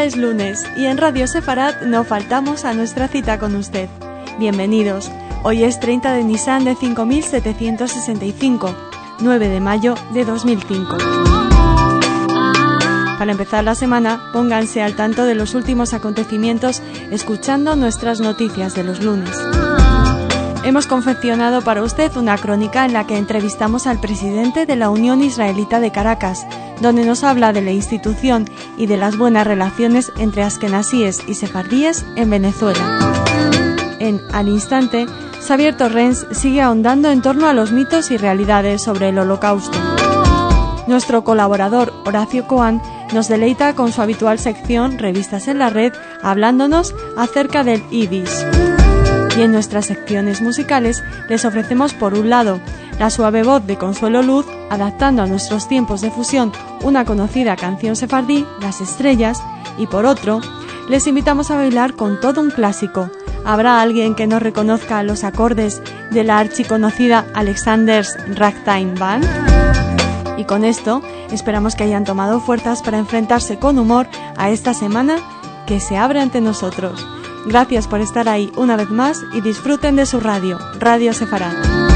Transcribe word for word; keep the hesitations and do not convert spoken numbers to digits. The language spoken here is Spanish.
es lunes y en Radio Sefarad no faltamos a nuestra cita con usted. Bienvenidos. Hoy es treinta de Nisan de cinco mil setecientos sesenta y cinco, nueve de mayo de dos mil cinco. Para empezar la semana, pónganse al tanto de los últimos acontecimientos escuchando nuestras noticias de los lunes. Hemos confeccionado para usted una crónica en la que entrevistamos al presidente de la Unión Israelita de Caracas, donde nos habla de la institución y de las buenas relaciones entre askenazíes y sefardíes en Venezuela. En Al Instante, Xavier Torrens sigue ahondando en torno a los mitos y realidades sobre el Holocausto. Nuestro colaborador Horacio Coan nos deleita con su habitual sección Revistas en la Red, hablándonos acerca del Yiddish. Y en nuestras secciones musicales les ofrecemos por un lado la suave voz de Consuelo Luz, adaptando a nuestros tiempos de fusión una conocida canción sefardí, Las Estrellas, y por otro, les invitamos a bailar con todo un clásico. ¿Habrá alguien que no reconozca los acordes de la archiconocida Alexander's Ragtime Band? Y con esto, esperamos que hayan tomado fuerzas para enfrentarse con humor a esta semana que se abre ante nosotros. Gracias por estar ahí una vez más y disfruten de su radio, Radio Sefarad.